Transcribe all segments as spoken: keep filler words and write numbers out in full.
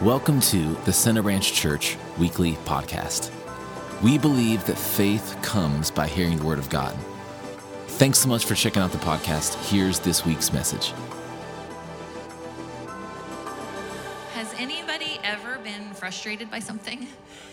Welcome to the Center Branch Church Weekly Podcast. We believe that faith comes by hearing the Word of God. Thanks so much for checking out the podcast. Here's this week's message. Has anybody ever been frustrated by something?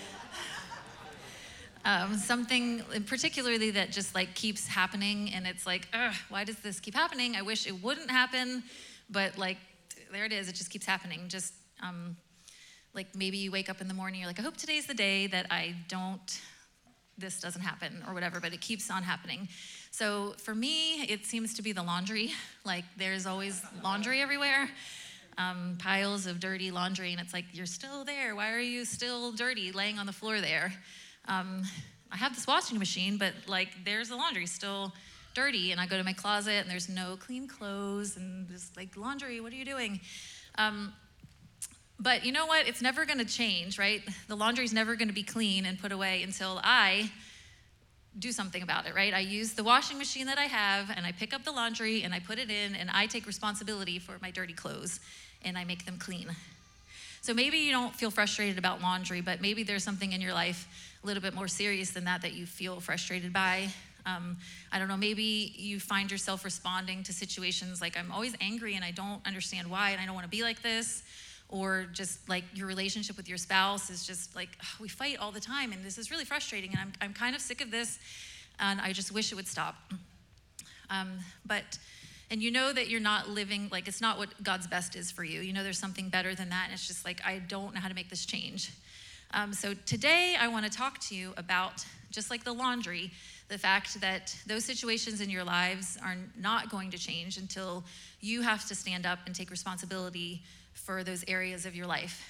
Um, something particularly that just like keeps happening, and it's like, ugh, why does this keep happening? I wish it wouldn't happen, but like, there it is. It just keeps happening. Just um, like maybe you wake up in the morning, you're like, I hope today's the day that I don't, this doesn't happen or whatever, but it keeps on happening. So for me, it seems to be the laundry. Like there's always laundry everywhere, um, piles of dirty laundry, and it's like, you're still there. Why are you still dirty laying on the floor there? Um, I have this washing machine, but like there's the laundry still dirty, and I go to my closet and there's no clean clothes and just like laundry, what are you doing? Um, but you know what? It's never gonna change, right? The laundry's never gonna be clean and put away until I do something about it, right? I use the washing machine that I have and I pick up the laundry and I put it in and I take responsibility for my dirty clothes and I make them clean. So maybe you don't feel frustrated about laundry, but maybe there's something in your life a little bit more serious than that that you feel frustrated by. Um, I don't know, maybe you find yourself responding to situations like, I'm always angry and I don't understand why and I don't want to be like this. Or just like your relationship with your spouse is just like, oh, we fight all the time and this is really frustrating and I'm, I'm kind of sick of this and I just wish it would stop. Um, but, and you know that you're not living, like it's not what God's best is for you. You know there's something better than that and it's just like, I don't know how to make this change. Um, so today I want to talk to you about, just like the laundry, the fact that those situations in your lives are not going to change until you have to stand up and take responsibility for those areas of your life.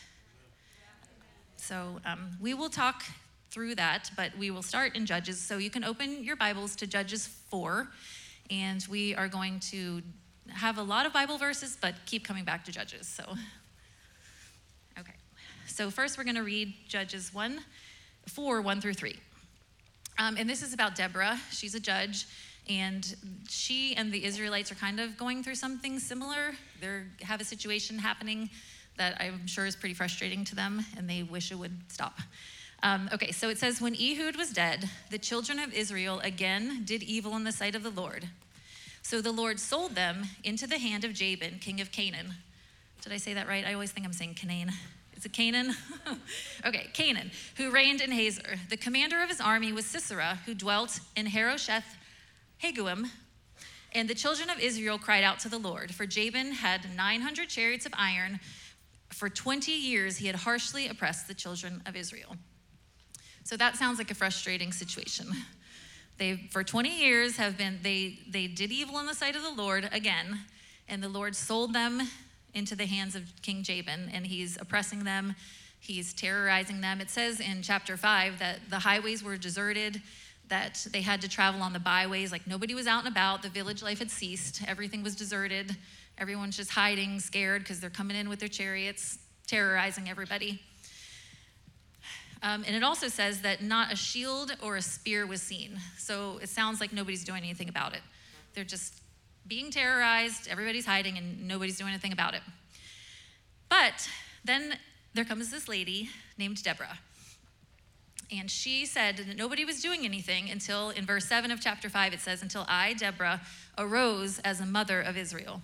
So um, we will talk through that, but we will start in Judges. So you can open your Bibles to Judges four, and we are going to have a lot of Bible verses, but keep coming back to Judges. So, okay. So first we're going to read Judges one, four, one through three. Um, and this is about Deborah. She's a judge, and she and the Israelites are kind of going through something similar. They have a situation happening that I'm sure is pretty frustrating to them, and they wish it would stop. Um, okay, so it says, when Ehud was dead, the children of Israel again did evil in the sight of the Lord. So the Lord sold them into the hand of Jabin, king of Canaan. Did I say that right? I always think I'm saying Canaan. Is it Canaan? Okay, Canaan, who reigned in Hazor. The commander of his army was Sisera, who dwelt in Harosheth Hagoyim. And the children of Israel cried out to the Lord, for Jabin had nine hundred chariots of iron. For twenty years he had harshly oppressed the children of Israel. So that sounds like a frustrating situation. They, for twenty years, have been they they did evil in the sight of the Lord again, and the Lord sold them into the hands of King Jabin, and he's oppressing them, he's terrorizing them. It says in chapter five that the highways were deserted, that they had to travel on the byways, like nobody was out and about, the village life had ceased, everything was deserted, everyone's just hiding, scared, because they're coming in with their chariots, terrorizing everybody. Um, and it also says that not a shield or a spear was seen. So it sounds like nobody's doing anything about it. They're just being terrorized, everybody's hiding, and nobody's doing anything about it. But then there comes this lady named Deborah. And she said that nobody was doing anything until, in verse seven of chapter five, it says, until I, Deborah, arose as a mother of Israel.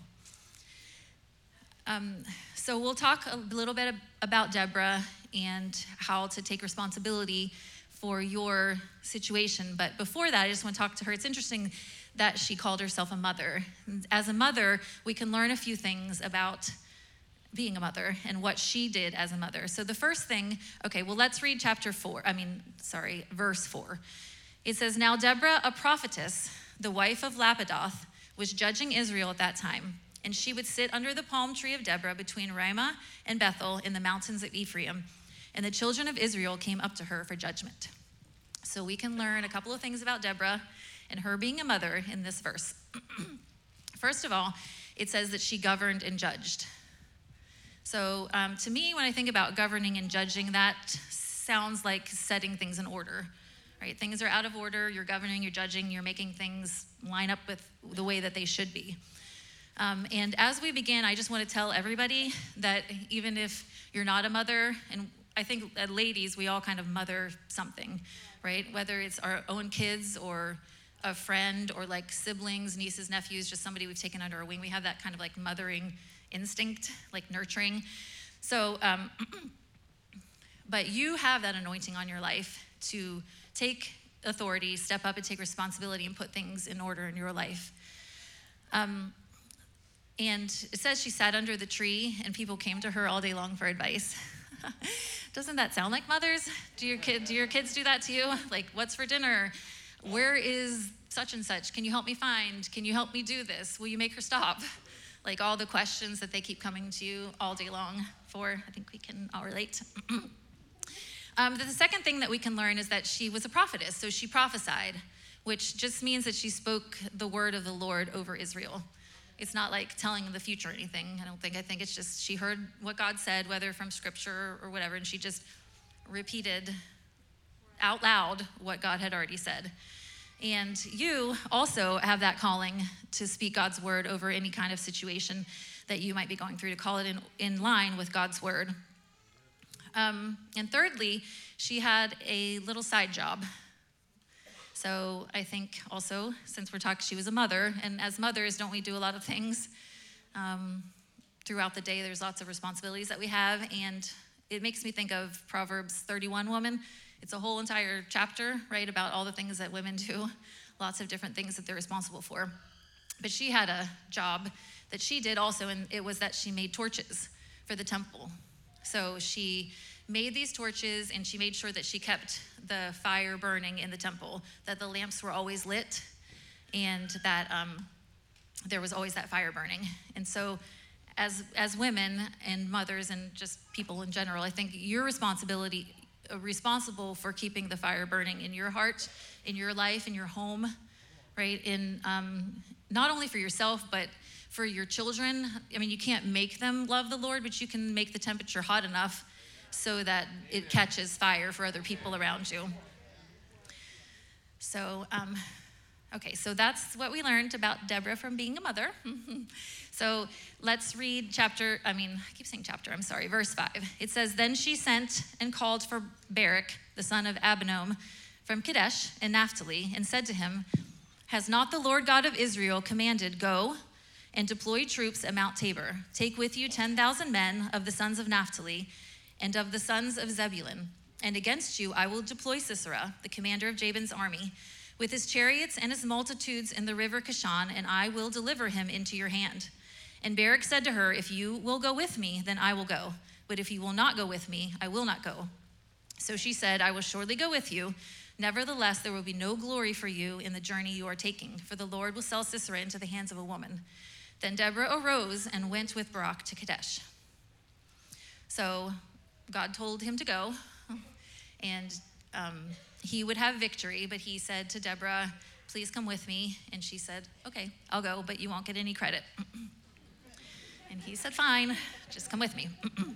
Um, so we'll talk a little bit about Deborah and how to take responsibility for your situation. But before that, I just want to talk to her. It's interesting that she called herself a mother. As a mother, we can learn a few things about being a mother and what she did as a mother. So the first thing, okay, well, let's read chapter four. I mean, sorry, verse four. It says, now Deborah, a prophetess, the wife of Lapidoth, was judging Israel at that time. And she would sit under the palm tree of Deborah between Ramah and Bethel in the mountains of Ephraim. And the children of Israel came up to her for judgment. So we can learn a couple of things about Deborah and her being a mother in this verse. First of all, it says that she governed and judged. So um, to me, when I think about governing and judging, that sounds like setting things in order, right? Things are out of order, you're governing, you're judging, you're making things line up with the way that they should be. Um, and as we begin, I just want to tell everybody that even if you're not a mother, and I think uh, ladies, we all kind of mother something, right? Whether it's our own kids or a friend or like siblings, nieces, nephews, just somebody we've taken under our wing. We have that kind of like mothering instinct, like nurturing. So, um, but you have that anointing on your life to take authority, step up and take responsibility and put things in order in your life. Um, And it says she sat under the tree and people came to her all day long for advice. Doesn't that sound like mothers? Do your kid, do your kids do that to you? Like, what's for dinner? Where is such and such? Can you help me find? Can you help me do this? Will you make her stop? Like all the questions that they keep coming to you all day long for. I think we can all relate. um, the second thing that we can learn is that she was a prophetess. So she prophesied, which just means that she spoke the word of the Lord over Israel. It's not like telling the future or anything. I don't think. I think it's just she heard what God said, whether from scripture or whatever, and she just repeated out loud what God had already said. And you also have that calling to speak God's word over any kind of situation that you might be going through, to call it in, in line with God's word. Um, and thirdly, she had a little side job. So I think also, since we're talking, she was a mother, and as mothers, don't we do a lot of things? Um, throughout the day, there's lots of responsibilities that we have, and it makes me think of Proverbs thirty-one woman. It's a whole entire chapter, right, about all the things that women do, lots of different things that they're responsible for. But she had a job that she did also, and it was that she made torches for the temple. So she made these torches, and she made sure that she kept the fire burning in the temple, that the lamps were always lit, and that um, there was always that fire burning. And so as as women and mothers and just people in general, I think your responsibility, uh, responsible for keeping the fire burning in your heart, in your life, in your home, right? In um, not only for yourself, but for your children. I mean, you can't make them love the Lord, but you can make the temperature hot enough so that it catches fire for other people around you. So, um, okay, so that's what we learned about Deborah from being a mother. So let's read chapter, I mean, I keep saying chapter, I'm sorry, verse five. It says, "Then she sent and called for Barak, the son of Abinoam, from Kadesh in Naphtali, and said to him, 'Has not the Lord God of Israel commanded, go and deploy troops at Mount Tabor? Take with you ten thousand men of the sons of Naphtali and of the sons of Zebulun. And against you I will deploy Sisera, the commander of Jabin's army, with his chariots and his multitudes in the river Kishon, and I will deliver him into your hand.' And Barak said to her, 'If you will go with me, then I will go. But if you will not go with me, I will not go.' So she said, 'I will surely go with you. Nevertheless, there will be no glory for you in the journey you are taking, for the Lord will sell Sisera into the hands of a woman.' Then Deborah arose and went with Barak to Kadesh." So God told him to go, and um, he would have victory, but he said to Deborah, "Please come with me." And she said, "Okay, I'll go, but you won't get any credit." And he said, "Fine, just come with me."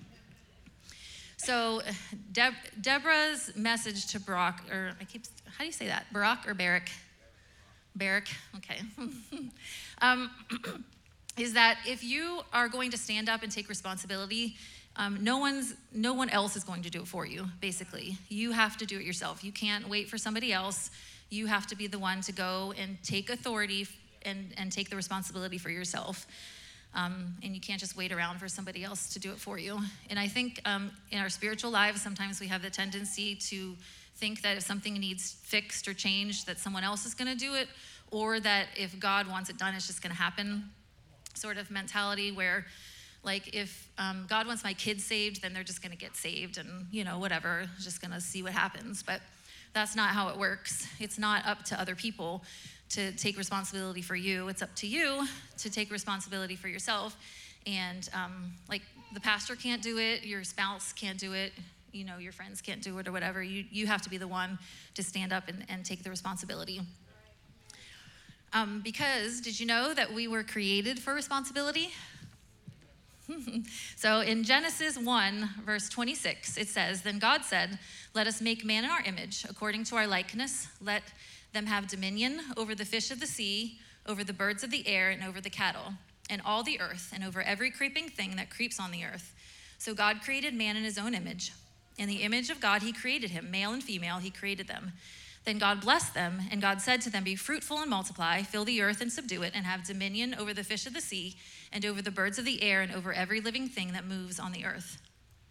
So Deb- Deborah's message to Barak, or I keep, how do you say that? Barak or Barak? Barak, okay. um, is that if you are going to stand up and take responsibility, um, no one's, no one else is going to do it for you, basically. You have to do it yourself. You can't wait for somebody else. You have to be the one to go and take authority and, and take the responsibility for yourself. Um, and you can't just wait around for somebody else to do it for you. And I think um, in our spiritual lives, sometimes we have the tendency to think that if something needs fixed or changed, that someone else is going to do it, or that if God wants it done, it's just going to happen. Sort of mentality where, like, if um, God wants my kids saved, then they're just going to get saved, and you know, whatever, just going to see what happens. But that's not how it works. It's not up to other people to take responsibility for you. It's up to you to take responsibility for yourself. And um, like the pastor can't do it, your spouse can't do it, you know, your friends can't do it or whatever. You you have to be the one to stand up and, and take the responsibility. Um, because did you know that we were created for responsibility? So in Genesis one, verse twenty-six, it says, "Then God said, 'Let us make man in our image, according to our likeness. Let them have dominion over the fish of the sea, over the birds of the air, and over the cattle, and all the earth, and over every creeping thing that creeps on the earth. So God created man in his own image. In the image of God he created him, male and female he created them. Then God blessed them, and God said to them, be fruitful and multiply, fill the earth and subdue it, and have dominion over the fish of the sea, and over the birds of the air, and over every living thing that moves on the earth.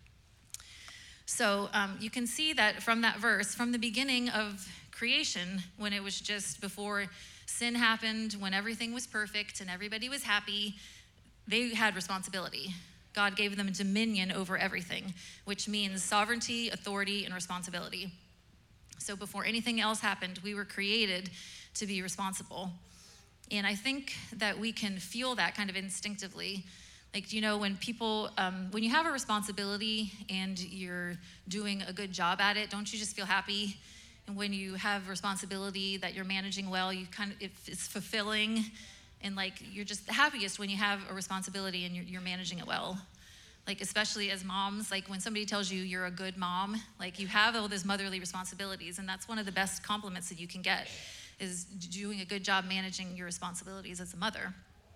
So um, you can see that from that verse, from the beginning of creation, when it was just before sin happened, when everything was perfect and everybody was happy, they had responsibility. God gave them dominion over everything, which means sovereignty, authority, and responsibility. So before anything else happened, we were created to be responsible. And I think that we can feel that kind of instinctively. Like, you know, when people, um, when you have a responsibility and you're doing a good job at it, don't you just feel happy? And when you have responsibility that you're managing well, you kind of, it's fulfilling. And like, you're just the happiest when you have a responsibility and you're, you're managing it well. Like, especially as moms, like when somebody tells you you're a good mom, like you have all those motherly responsibilities, and that's one of the best compliments that you can get, is doing a good job managing your responsibilities as a mother.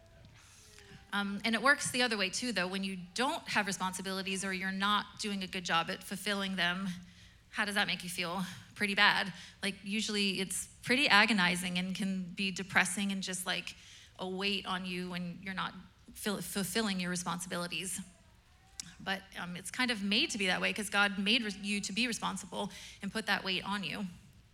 Um, and it works the other way too, though. When you don't have responsibilities or you're not doing a good job at fulfilling them, how does that make you feel? Pretty bad. Like, usually it's pretty agonizing and can be depressing and just like a weight on you when you're not fill- fulfilling your responsibilities. But um, it's kind of made to be that way because God made re- you to be responsible and put that weight on you.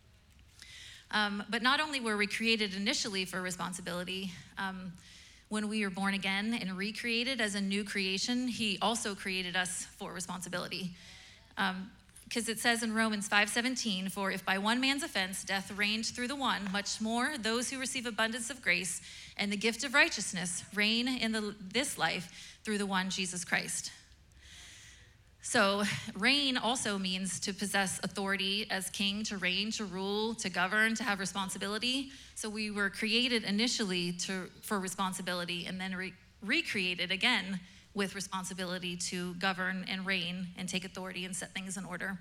Um, but not only were we created initially for responsibility, um, when we were born again and recreated as a new creation, he also created us for responsibility. Because um, it says in Romans five seventeen, for if by one man's offense death reigned through the one, much more those who receive abundance of grace and the gift of righteousness reign in the, this life through the one, Jesus Christ. So reign also means to possess authority as king, to reign, to rule, to govern, to have responsibility. So we were created initially to, for responsibility and then re- recreated again with responsibility to govern and reign and take authority and set things in order.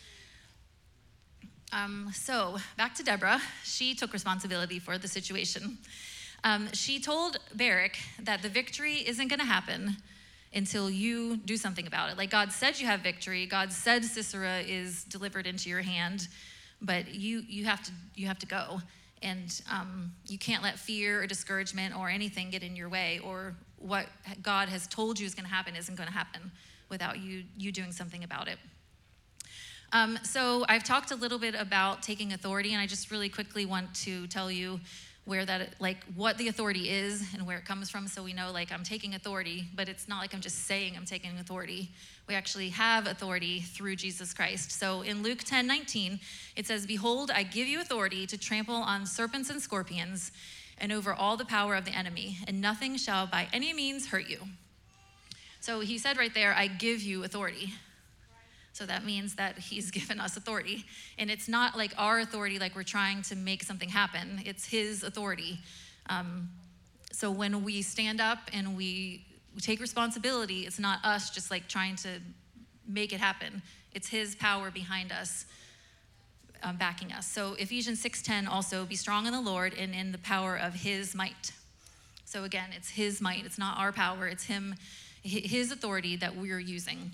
Um, so back to Deborah. She took responsibility for the situation. Um, she told Barak that the victory isn't going to happen until you do something about it. Like, God said you have victory. God said Sisera is delivered into your hand, but you you have to you have to go. And um, you can't let fear or discouragement or anything get in your way, or what God has told you is going to happen isn't going to happen without you you doing something about it. Um, so I've talked a little bit about taking authority, and I just really quickly want to tell you where that, like, what the authority is and where it comes from, so we know, like, I'm taking authority, but it's not like I'm just saying I'm taking authority. We actually have authority through Jesus Christ. So in Luke ten nineteen, it says, behold, I give you authority to trample on serpents and scorpions and over all the power of the enemy, and nothing shall by any means hurt you. So he said right there, I give you authority. So that means that he's given us authority. And it's not like our authority, like we're trying to make something happen. It's his authority. Um, so when we stand up and we take responsibility, it's not us just like trying to make it happen. It's his power behind us, um, backing us. So Ephesians six ten also, be strong in the Lord and in the power of his might. So again, it's his might. It's not our power. It's him, his authority that we're using.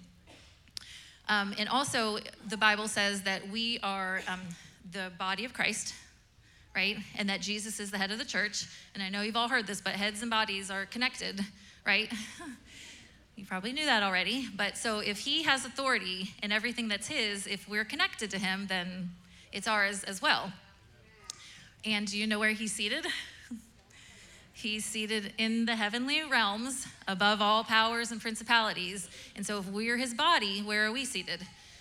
Um, and also, the Bible says that we are um, the body of Christ, right? And that Jesus is the head of the church. And I know you've all heard this, but heads and bodies are connected, right? You probably knew that already. But so if he has authority and everything that's his, if we're connected to him, then it's ours as well. And do you know where he's seated? He's seated in the heavenly realms above all powers and principalities. And so if we're his body, where are we seated?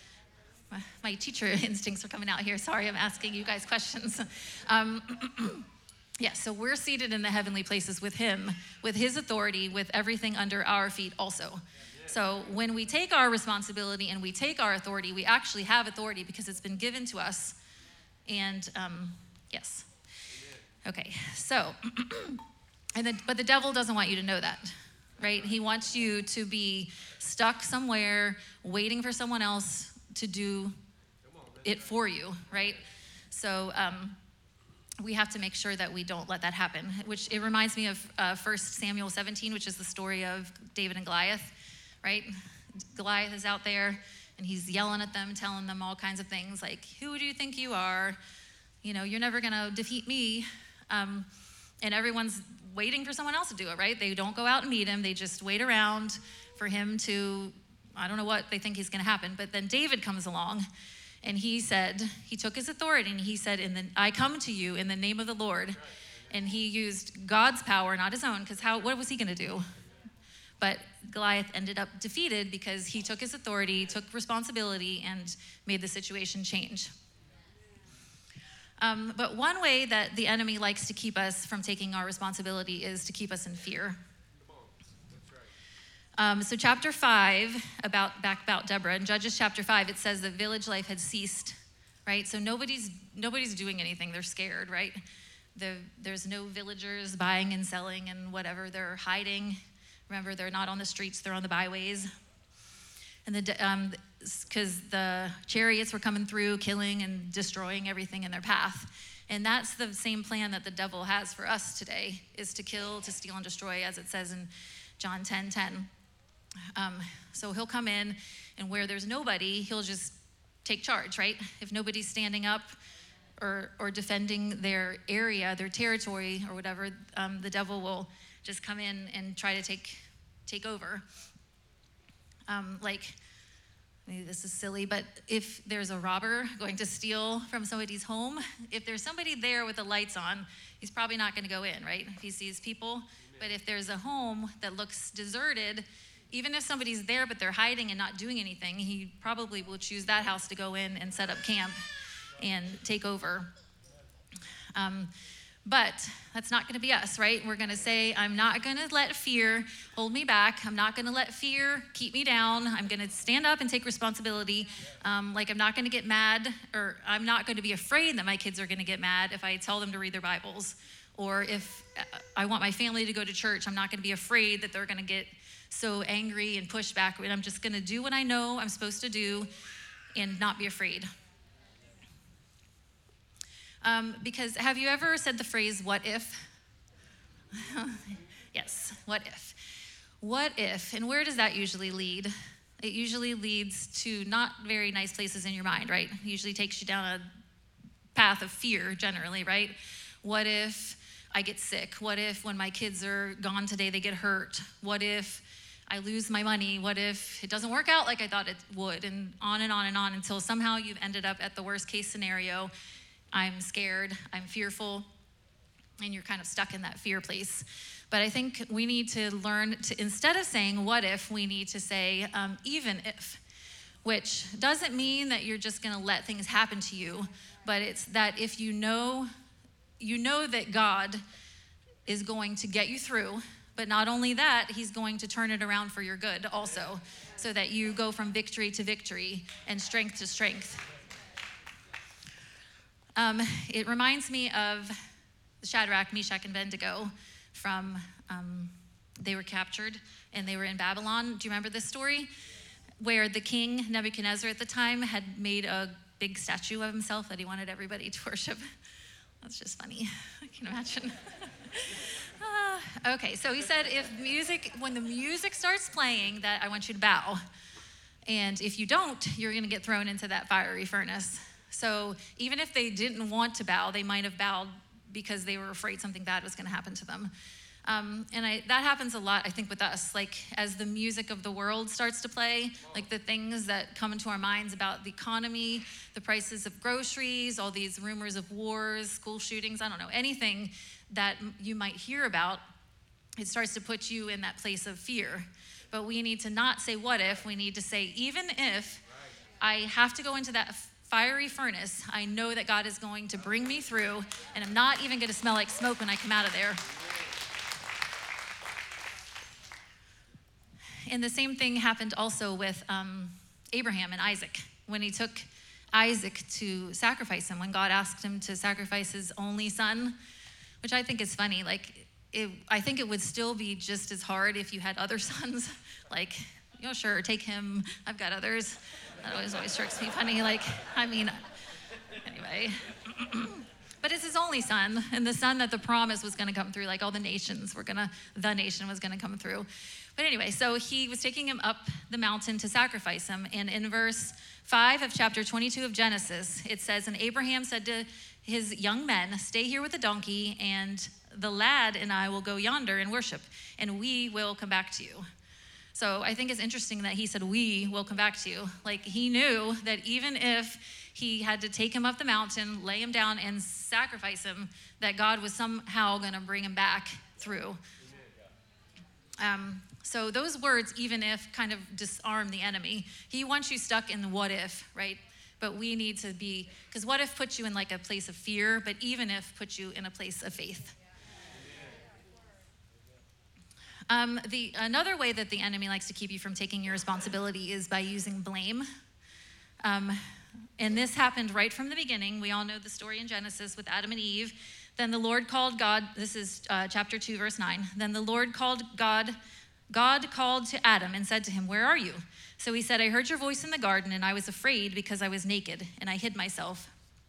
My teacher instincts are coming out here. Sorry, I'm asking you guys questions. Um, yeah, so we're seated in the heavenly places with him, with his authority, with everything under our feet also. So when we take our responsibility and we take our authority, we actually have authority because it's been given to us. And um, yes. Okay, so... And the, but the devil doesn't want you to know that, right? He wants you to be stuck somewhere waiting for someone else to do it for you, right? So um, we have to make sure that we don't let that happen, which it reminds me of uh, First Samuel seventeen, which is the story of David and Goliath, right? Goliath is out there, and he's yelling at them, telling them all kinds of things like, who do you think you are? You know, you're never going to defeat me. Um, and everyone's waiting for someone else to do it, right? They don't go out and meet him. They just wait around for him to, I don't know what they think is going to happen. But then David comes along, and he said, he took his authority, and he said, in the, I come to you in the name of the Lord. And he used God's power, not his own, because how? What was he going to do? But Goliath ended up defeated because he took his authority, took responsibility, and made the situation change. Um, but one way that the enemy likes to keep us from taking our responsibility is to keep us in fear. Um, so chapter five, about back about Deborah, in Judges chapter five, it says that village life had ceased, right? So nobody's nobody's doing anything. They're scared, right? The, there's no villagers buying and selling and whatever. They're hiding. Remember, they're not on the streets, they're on the byways. And the um, because the chariots were coming through, killing and destroying everything in their path. And that's the same plan that the devil has for us today, is to kill, to steal, and destroy, as it says in John ten ten. Um, so he'll come in, and where there's nobody, he'll just take charge, right? If nobody's standing up or or defending their area, their territory, or whatever, um, the devil will just come in and try to take take over. Um, like, maybe this is silly, but if there's a robber going to steal from somebody's home, if there's somebody there with the lights on, he's probably not going to go in, right? If he sees people. But if there's a home that looks deserted, even if somebody's there but they're hiding and not doing anything, he probably will choose that house to go in and set up camp and take over. Um, But that's not going to be us, right? We're going to say, I'm not going to let fear hold me back. I'm not going to let fear keep me down. I'm going to stand up and take responsibility. Um, like, I'm not going to get mad, or I'm not going to be afraid that my kids are going to get mad if I tell them to read their Bibles. Or if I want my family to go to church, I'm not going to be afraid that they're going to get so angry and push back. And I'm just going to do what I know I'm supposed to do and not be afraid. Um, because have you ever said the phrase, what if? Yes, what if? What if, and where does that usually lead? It usually leads to not very nice places in your mind, right? It usually takes you down a path of fear generally, right? What if I get sick? What if when my kids are gone today, they get hurt? What if I lose my money? What if it doesn't work out like I thought it would? And on and on and on until somehow you've ended up at the worst case scenario. I'm scared, I'm fearful, and you're kind of stuck in that fear place. But I think we need to learn to, instead of saying what if, we need to say um, even if, which doesn't mean that you're just gonna let things happen to you, but it's that if you know, you know that God is going to get you through, but not only that, he's going to turn it around for your good also, so that you go from victory to victory and strength to strength. Um, it reminds me of Shadrach, Meshach, and Abednego from, um, they were captured and they were in Babylon. Do you remember this story? Where the king, Nebuchadnezzar at the time, had made a big statue of himself that he wanted everybody to worship. That's just funny. I can imagine. uh, okay, so he said, if music, when the music starts playing, that I want you to bow. And if you don't, you're going to get thrown into that fiery furnace. So even if they didn't want to bow, they might have bowed because they were afraid something bad was going to happen to them. Um, and I, that happens a lot, I think, with us. Like, as the music of the world starts to play, like the things that come into our minds about the economy, the prices of groceries, all these rumors of wars, school shootings, I don't know, anything that you might hear about, it starts to put you in that place of fear. But we need to not say what if, we need to say even if I have to go into that fiery furnace, I know that God is going to bring me through, and I'm not even going to smell like smoke when I come out of there. And the same thing happened also with um, Abraham and Isaac. When he took Isaac to sacrifice him, when God asked him to sacrifice his only son, which I think is funny. Like, it, I think it would still be just as hard if you had other sons. Like, you know, sure, take him, I've got others. That always always strikes me funny. Like, I mean, anyway. But it's his only son, and the son that the promise was going to come through, like all the nations were going to, the nation was going to come through. But anyway, so he was taking him up the mountain to sacrifice him. And in verse five of chapter twenty-two of Genesis, it says, and Abraham said to his young men, stay here with the donkey, and the lad and I will go yonder and worship, and we will come back to you. So I think it's interesting that he said, we will come back to you. Like he knew that even if he had to take him up the mountain, lay him down, and sacrifice him, that God was somehow going to bring him back through. Um, so those words, even if, kind of disarm the enemy. He wants you stuck in the what if, right? But we need to be, because what if puts you in like a place of fear, but even if puts you in a place of faith. Um, the another way that the enemy likes to keep you from taking your responsibility is by using blame. Um, and this happened right from the beginning. We all know the story in Genesis with Adam and Eve. Then the Lord called God, this is uh, chapter two, verse nine. Then the Lord called God, God called to Adam and said to him, where are you? So he said, I heard your voice in the garden, and I was afraid because I was naked, and I hid myself.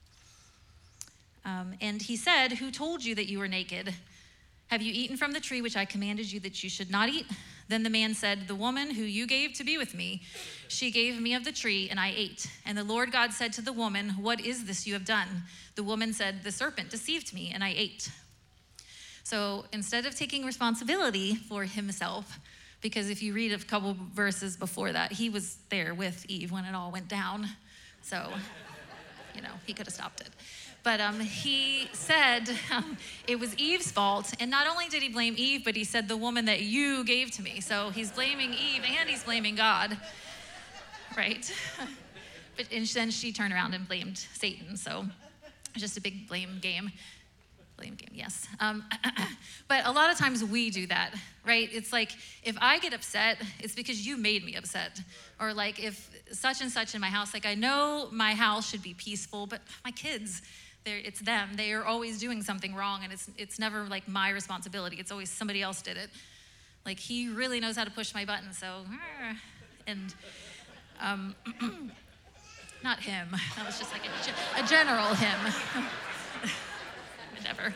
Um, and he said, who told you that you were naked? Have you eaten from the tree which I commanded you that you should not eat? Then the man said, the woman who you gave to be with me, she gave me of the tree, and I ate. And the Lord God said to the woman, what is this you have done? The woman said, the serpent deceived me, and I ate. So instead of taking responsibility for himself, because if you read a couple verses before that, he was there with Eve when it all went down. So, you know, he could have stopped it. But um, he said um, it was Eve's fault. And not only did he blame Eve, but he said the woman that you gave to me. So he's blaming Eve and he's blaming God, right? But and then she turned around and blamed Satan. So just a big blame game. Blame game, yes. Um, but a lot of times we do that, right? It's like, if I get upset, it's because you made me upset. Or like if such and such in my house, like I know my house should be peaceful, but my kids, they're, it's them. They are always doing something wrong, and it's it's never like my responsibility. It's always somebody else did it. Like he really knows how to push my button, so, and um, not him. That was just like a, a general him. Whatever.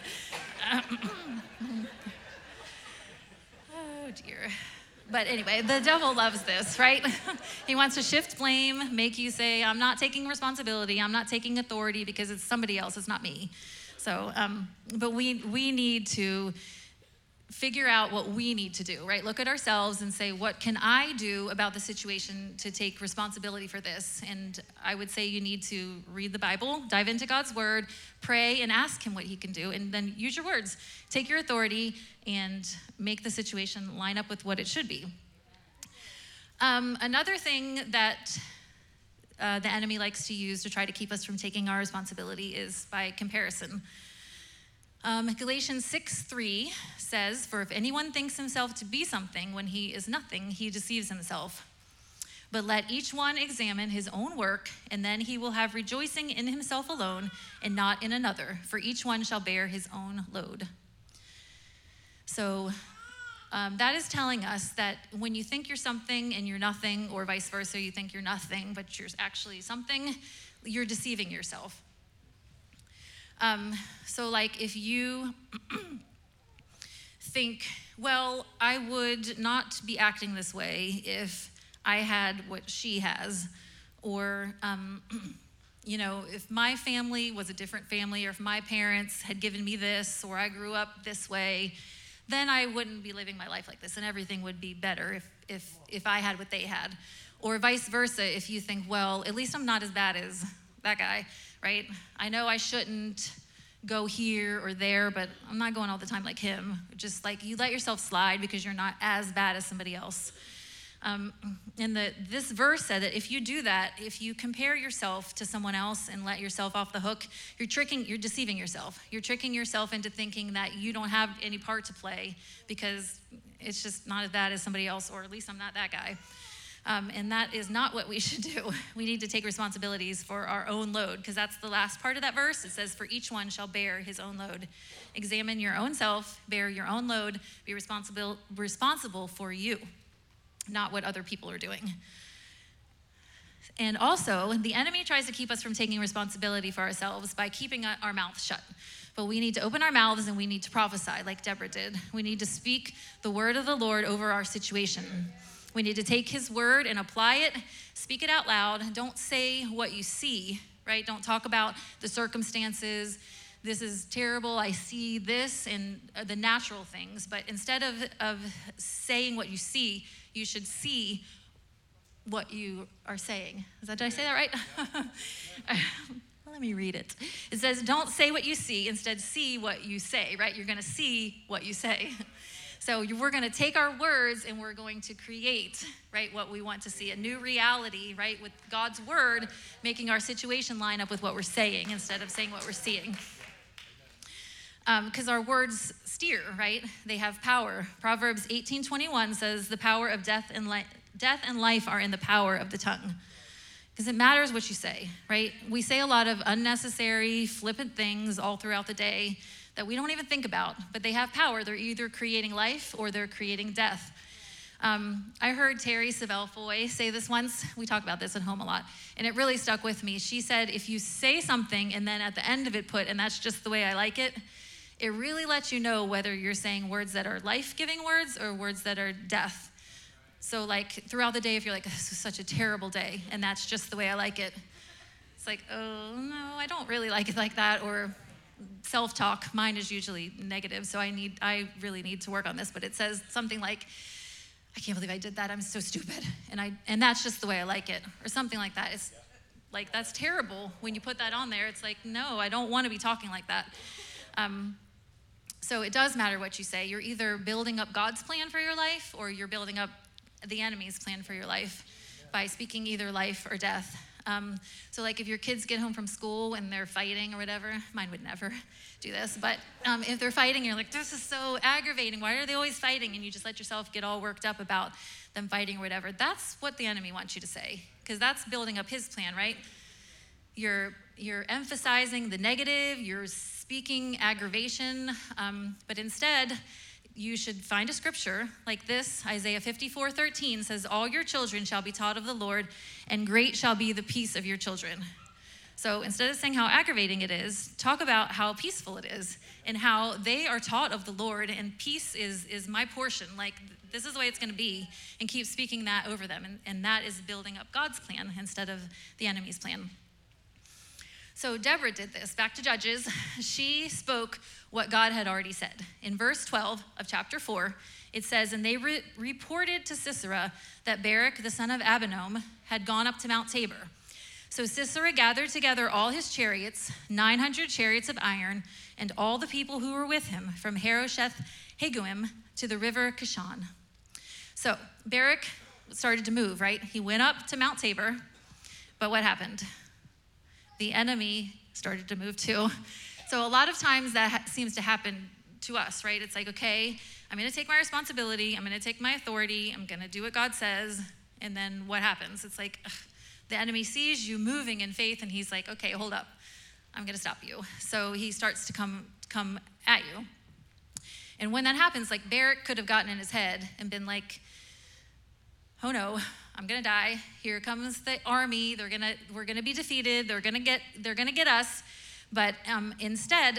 Oh dear. But anyway, the devil loves this, right? He wants to shift blame, make you say, I'm not taking responsibility, I'm not taking authority because it's somebody else, it's not me. So, um, but we we need to figure out what we need to do, right? Look at ourselves and say, what can I do about the situation to take responsibility for this? And I would say you need to read the Bible, dive into God's word, pray and ask him what he can do, and then use your words. Take your authority and make the situation line up with what it should be. Um, another thing that uh, the enemy likes to use to try to keep us from taking our responsibility is by comparison. Um, Galatians six three says, for if anyone thinks himself to be something when he is nothing, he deceives himself. But let each one examine his own work, and then he will have rejoicing in himself alone and not in another, for each one shall bear his own load. So um, that is telling us that when you think you're something and you're nothing, or vice versa, you think you're nothing, but you're actually something, you're deceiving yourself. Um, so like if you think, well, I would not be acting this way if I had what she has, or, um, you know, if my family was a different family, or if my parents had given me this, or I grew up this way, then I wouldn't be living my life like this, and everything would be better if if if I had what they had. Or vice versa, if you think, well, at least I'm not as bad as that guy, right? I know I shouldn't go here or there, but I'm not going all the time like him. Just like you let yourself slide because you're not as bad as somebody else. Um, and the, this verse said that if you do that, if you compare yourself to someone else and let yourself off the hook, you're tricking, you're deceiving yourself. You're tricking yourself into thinking that you don't have any part to play because it's just not as bad as somebody else, or at least I'm not that guy. Um, and that is not what we should do. We need to take responsibilities for our own load, because that's the last part of that verse. It says, for each one shall bear his own load. Examine your own self, bear your own load, be responsible, responsible for you, not what other people are doing. And also, the enemy tries to keep us from taking responsibility for ourselves by keeping our mouth shut. But we need to open our mouths and we need to prophesy like Deborah did. We need to speak the word of the Lord over our situation. We need to take his word and apply it, speak it out loud. Don't say what you see, right? Don't talk about the circumstances. This is terrible, I see this, and the natural things. But instead of, of saying what you see, you should see what you are saying. Is that, did I say that right? Let me read it. It says, don't say what you see, instead see what you say, right? You're gonna see what you say. So we're gonna take our words and we're going to create, right, what we want to see, a new reality, right, with God's word, making our situation line up with what we're saying instead of saying what we're seeing. Because um, our words steer, right? They have power. Proverbs eighteen twenty-one says, the power of death and, li- death and life are in the power of the tongue. Because it matters what you say, right? We say a lot of unnecessary, flippant things all throughout the day that we don't even think about, but they have power. They're either creating life or they're creating death. Um, I heard Terry Savelle Foy say this once. We talk about this at home a lot, and it really stuck with me. She said, if you say something and then at the end of it put, and that's just the way I like it, it really lets you know whether you're saying words that are life-giving words or words that are death. So like throughout the day, if you're like, this is such a terrible day, and that's just the way I like it, it's like, oh no, I don't really like it like that. Or self-talk, mine is usually negative, so I need, I really need to work on this. But it says something like, I can't believe I did that, I'm so stupid. And I, and that's just the way I like it, or something like that. It's like, that's terrible. When you put that on there, it's like, no, I don't want to be talking like that. Um, So it does matter what you say. You're either building up God's plan for your life or you're building up the enemy's plan for your life by speaking either life or death. Um, so like if your kids get home from school and they're fighting or whatever, mine would never do this, but um, if they're fighting, you're like, this is so aggravating. Why are they always fighting? And you just let yourself get all worked up about them fighting or whatever. That's what the enemy wants you to say, because that's building up his plan, right? You're, you're emphasizing the negative, you're speaking aggravation, um, but instead, you should find a scripture like this. Isaiah fifty-four thirteen says, all your children shall be taught of the Lord, and great shall be the peace of your children. So instead of saying how aggravating it is, talk about how peaceful it is and how they are taught of the Lord, and peace is, is my portion. Like, this is the way it's gonna be, and keep speaking that over them. And, and that is building up God's plan instead of the enemy's plan. So Deborah did this. Back to Judges. She spoke what God had already said. In verse twelve of chapter four, it says, and they re- reported to Sisera that Barak, the son of Abinoam, had gone up to Mount Tabor. So Sisera gathered together all his chariots, nine hundred chariots of iron, and all the people who were with him, from Harosheth Hagoyim to the river Kishon. So Barak started to move, right? He went up to Mount Tabor, but what happened? The enemy started to move too. So a lot of times that ha- seems to happen to us, right? It's like, okay, I'm gonna take my responsibility, I'm gonna take my authority, I'm gonna do what God says, and then what happens? It's like, ugh, the enemy sees you moving in faith, and he's like, okay, hold up, I'm gonna stop you. So he starts to come, come at you. And when that happens, like Barak could have gotten in his head and been like, oh no, I'm gonna die. Here comes the army. They're gonna, we're gonna be defeated. They're gonna get, they're gonna get us. But um, instead,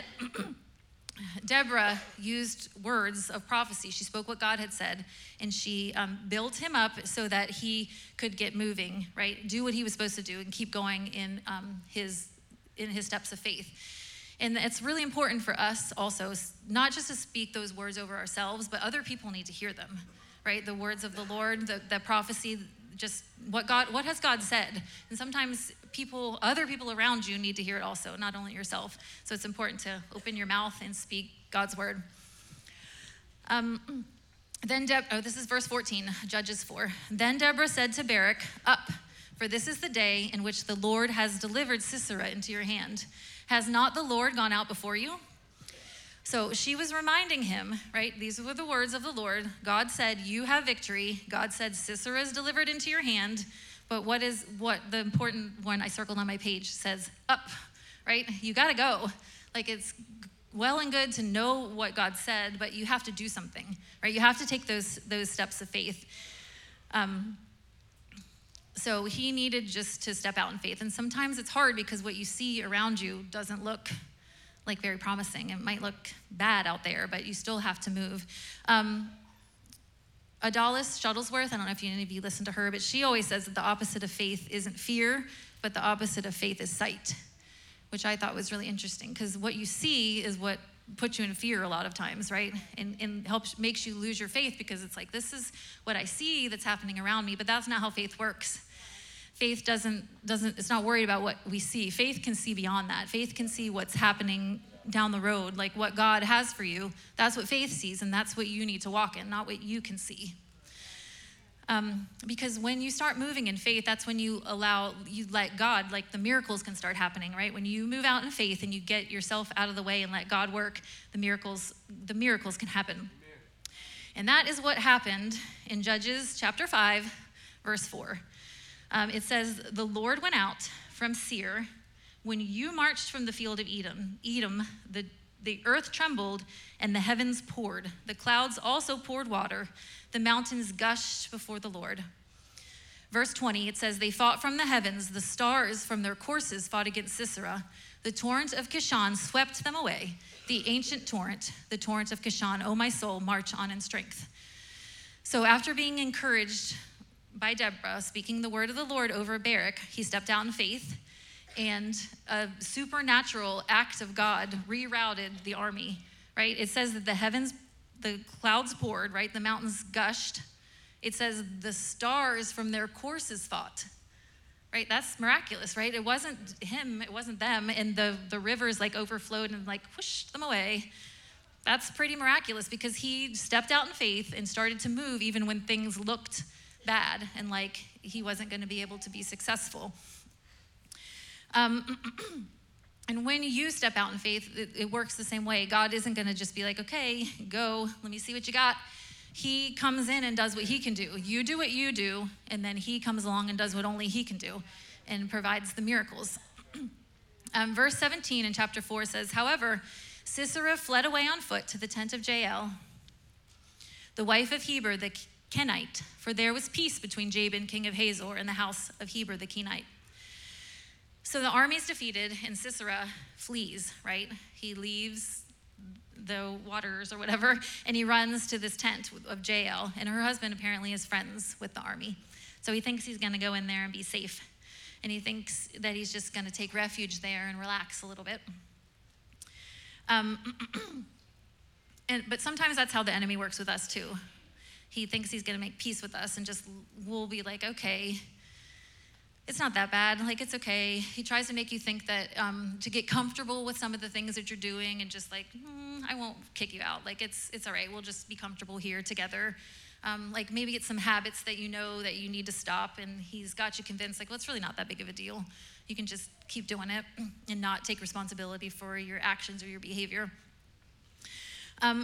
Deborah used words of prophecy. She spoke what God had said, and she um, built him up so that he could get moving, right? Do what he was supposed to do and keep going in um, his in his steps of faith. And it's really important for us also, not just to speak those words over ourselves, but other people need to hear them, right? The words of the Lord, the, the prophecy, just what God, what has God said? And sometimes people, other people around you need to hear it also, not only yourself. So it's important to open your mouth and speak God's word. Um, then, Deb- oh, this is verse fourteen, Judges four. Then Deborah said to Barak, up, for this is the day in which the Lord has delivered Sisera into your hand. Has not the Lord gone out before you? So she was reminding him, right? These were the words of the Lord. God said, you have victory. God said, Sisera is delivered into your hand. But what is, what the important one I circled on my page says, up, right? You gotta go. Like, it's well and good to know what God said, but you have to do something, right? You have to take those, those steps of faith. Um, so he needed just to step out in faith. And sometimes it's hard because what you see around you doesn't look like very promising. It might look bad out there, but you still have to move. Um, Adalis Shuttlesworth, I don't know if any of you listen to her, but she always says that the opposite of faith isn't fear, but the opposite of faith is sight, which I thought was really interesting, because what you see is what puts you in fear a lot of times, right? And, and helps makes you lose your faith, because it's like, this is what I see that's happening around me, but that's not how faith works. Faith doesn't, doesn't, it's not worried about what we see. Faith can see beyond that. Faith can see what's happening down the road, like what God has for you. That's what faith sees, and that's what you need to walk in, not what you can see. Um, because when you start moving in faith, that's when you allow, you let God, like the miracles can start happening, right? When you move out in faith and you get yourself out of the way and let God work, the miracles, the miracles can happen. Amen. And that is what happened in Judges chapter five, verse four. Um, it says, the Lord went out from Seir when you marched from the field of Edom. Edom, the, the earth trembled and the heavens poured. The clouds also poured water. The mountains gushed before the Lord. Verse twenty, it says, they fought from the heavens. The stars from their courses fought against Sisera. The torrent of Kishon swept them away. The ancient torrent, the torrent of Kishon, O my soul, march on in strength. So after being encouraged by Deborah, speaking the word of the Lord over Barak, he stepped out in faith, and a supernatural act of God rerouted the army, right? It says that the heavens, the clouds poured, right? The mountains gushed. It says the stars from their courses fought, right? That's miraculous, right? It wasn't him, it wasn't them, and the, the rivers like overflowed and like whooshed them away. That's pretty miraculous, because he stepped out in faith and started to move even when things looked bad and like he wasn't going to be able to be successful. Um, and when you step out in faith, it, it works the same way. God isn't going to just be like, okay, go, let me see what you got. He comes in and does what he can do. You do what you do, and then he comes along and does what only he can do and provides the miracles. um, verse seventeen in chapter four says, however, Sisera fled away on foot to the tent of Jael, the wife of Heber the Kenite, for there was peace between Jabin, king of Hazor, and the house of Heber the Kenite. So the army's defeated, and Sisera flees, right? He leaves the waters or whatever, and he runs to this tent of Jael, and her husband apparently is friends with the army. So he thinks he's gonna go in there and be safe, and he thinks that he's just gonna take refuge there and relax a little bit. Um, and but sometimes that's how the enemy works with us too. He thinks he's gonna make peace with us, and just we'll be like, okay, it's not that bad, like it's okay. He tries to make you think that, um, to get comfortable with some of the things that you're doing, and just like, mm, I won't kick you out. Like it's it's all right, we'll just be comfortable here together. Um, like maybe it's some habits that you know that you need to stop, and he's got you convinced like, well, it's really not that big of a deal. You can just keep doing it and not take responsibility for your actions or your behavior. Um,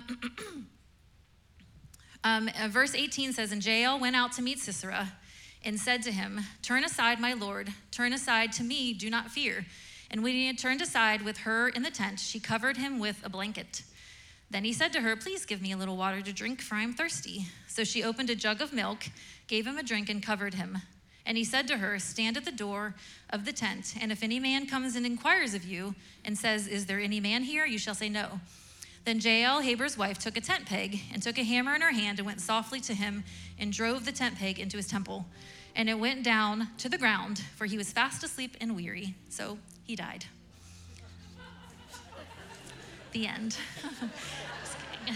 um, verse eighteen says, and Jael went out to meet Sisera, and said to him, turn aside, my lord, turn aside to me, do not fear. And when he had turned aside with her in the tent, she covered him with a blanket. Then he said to her, please give me a little water to drink, for I am thirsty. So she opened a jug of milk, gave him a drink, and covered him. And he said to her, stand at the door of the tent, and if any man comes and inquires of you and says, is there any man here? You shall say no. Then Jael, Heber's wife, took a tent peg and took a hammer in her hand and went softly to him and drove the tent peg into his temple. And it went down to the ground, for he was fast asleep and weary. So he died. The end. Just kidding.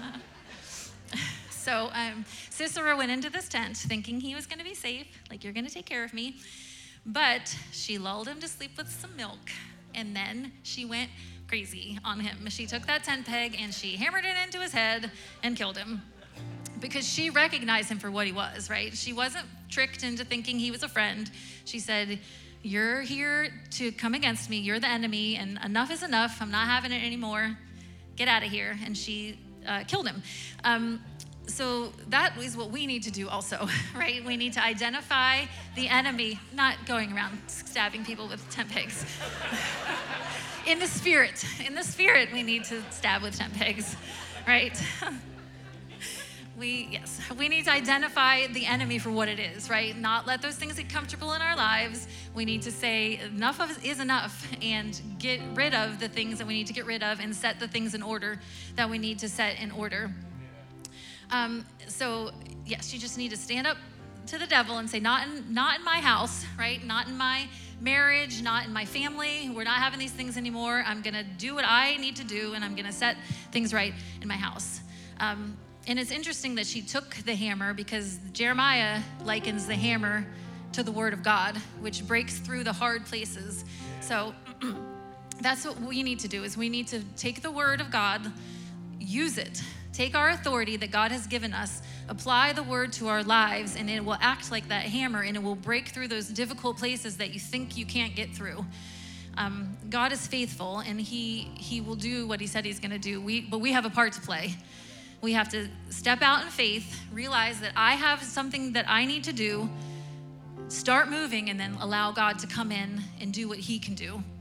So um, Sisera went into this tent thinking he was going to be safe, like, you're going to take care of me. But she lulled him to sleep with some milk, and then she went crazy on him. She took that tent peg and she hammered it into his head and killed him, because she recognized him for what he was, right? She wasn't tricked into thinking he was a friend. She said, you're here to come against me. You're the enemy, and enough is enough. I'm not having it anymore. Get out of here. And she uh, killed him. Um, so that is what we need to do also, right? We need to identify the enemy, not going around stabbing people with tent pegs. In the spirit, in the spirit, we need to stab with tent pegs, right? we, yes, we need to identify the enemy for what it is, right? Not let those things get comfortable in our lives. We need to say enough of is enough and get rid of the things that we need to get rid of and set the things in order that we need to set in order. Um, so yes, you just need to stand up to the devil and say, not in, not in my house, right? Not in my marriage, not in my family. We're not having these things anymore. I'm gonna do what I need to do, and I'm gonna set things right in my house. Um, and it's interesting that she took the hammer, because Jeremiah likens the hammer to the word of God, which breaks through the hard places. So that's what we need to do, is we need to take the word of God, use it, take our authority that God has given us, apply the word to our lives, and it will act like that hammer, and it will break through those difficult places that you think you can't get through. Um, God is faithful, and he he will do what he said he's gonna do. We, but we have a part to play. We have to step out in faith, realize that I have something that I need to do, start moving, and then allow God to come in and do what he can do.